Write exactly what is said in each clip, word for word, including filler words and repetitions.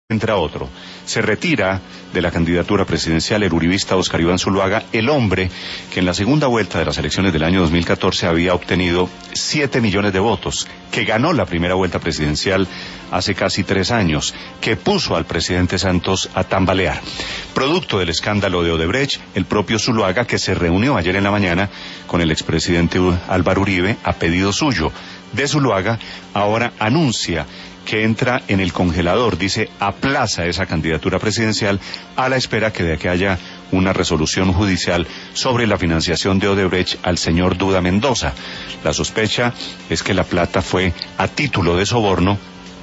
Entra otro. Se retira de la candidatura presidencial el uribista Óscar Iván Zuluaga, el hombre que en la segunda vuelta de las elecciones del año dos mil catorce había obtenido siete millones de votos, que ganó la primera vuelta presidencial hace casi tres años, que puso al presidente Santos a tambalear. Producto del escándalo de Odebrecht, el propio Zuluaga, que se reunió ayer en la mañana con el expresidente Álvaro Uribe a pedido suyo de Zuluaga, ahora anuncia que entra en el congelador, dice, aplaza esa candidatura presidencial a la espera que de que haya una resolución judicial sobre la financiación de Odebrecht al señor Duda Mendoza. La sospecha es que la plata fue a título de soborno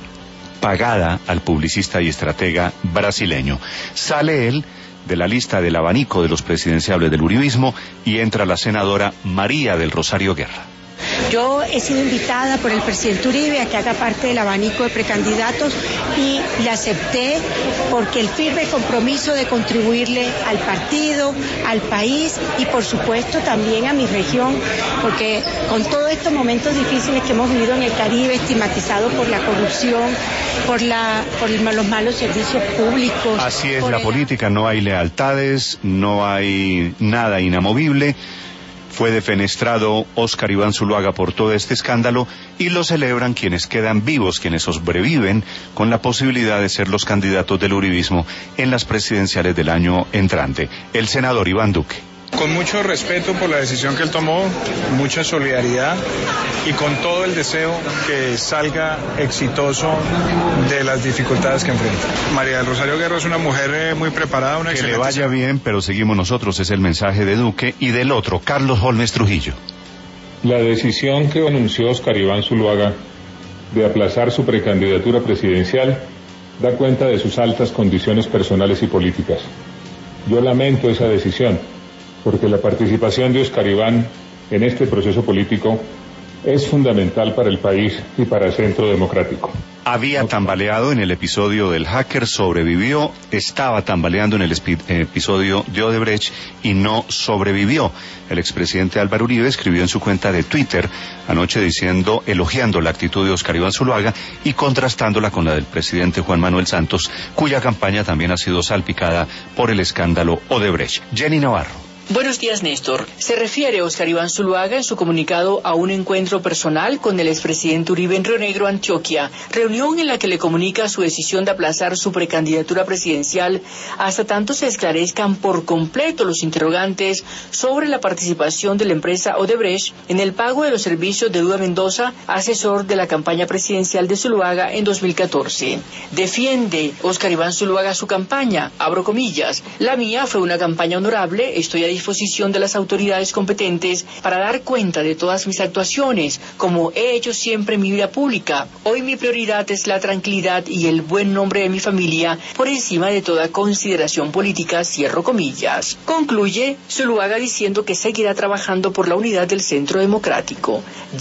pagada al publicista y estratega brasileño. Sale él de la lista del abanico de los presidenciables del uribismo y entra la senadora María del Rosario Guerra. Yo he sido invitada por el presidente Uribe a que haga parte del abanico de precandidatos y le acepté porque el firme compromiso de contribuirle al partido, al país y por supuesto también a mi región, porque con todos estos momentos difíciles que hemos vivido en el Caribe, estigmatizado por la corrupción, por, la, por los malos servicios públicos. Así es la el... política, no hay lealtades, no hay nada inamovible. Fue defenestrado Óscar Iván Zuluaga por todo este escándalo y lo celebran quienes quedan vivos, quienes sobreviven con la posibilidad de ser los candidatos del uribismo en las presidenciales del año entrante. El senador Iván Duque. Con mucho respeto por la decisión que él tomó, mucha solidaridad y con todo el deseo que salga exitoso de las dificultades que enfrenta. María del Rosario Guerra es una mujer eh, muy preparada, una que excelente... le vaya bien, pero seguimos nosotros, es el mensaje de Duque y del otro, Carlos Holmes Trujillo. La decisión que anunció Óscar Iván Zuluaga de aplazar su precandidatura presidencial da cuenta de sus altas condiciones personales y políticas. Yo lamento esa decisión, porque la participación de Óscar Iván en este proceso político es fundamental para el país y para el Centro Democrático. Había tambaleado en el episodio del hacker, sobrevivió, estaba tambaleando en el episodio de Odebrecht y no sobrevivió. El expresidente Álvaro Uribe escribió en su cuenta de Twitter anoche diciendo, elogiando la actitud de Óscar Iván Zuluaga y contrastándola con la del presidente Juan Manuel Santos, cuya campaña también ha sido salpicada por el escándalo Odebrecht. Jenny Navarro. Buenos días, Néstor. Se refiere Óscar Iván Zuluaga en su comunicado a un encuentro personal con el expresidente Uribe en Río Negro, Antioquia, reunión en la que le comunica su decisión de aplazar su precandidatura presidencial hasta tanto se esclarezcan por completo los interrogantes sobre la participación de la empresa Odebrecht en el pago de los servicios de Duda Mendoza, asesor de la campaña presidencial de Zuluaga en dos mil catorce. Defiende Óscar Iván Zuluaga su campaña, abro comillas, la mía fue una campaña honorable, estoy a disposición de las autoridades competentes para dar cuenta de todas mis actuaciones, como he hecho siempre en mi vida pública. Hoy mi prioridad es la tranquilidad y el buen nombre de mi familia por encima de toda consideración política, cierro comillas. Concluye Zuluaga diciendo que seguirá trabajando por la unidad del Centro Democrático.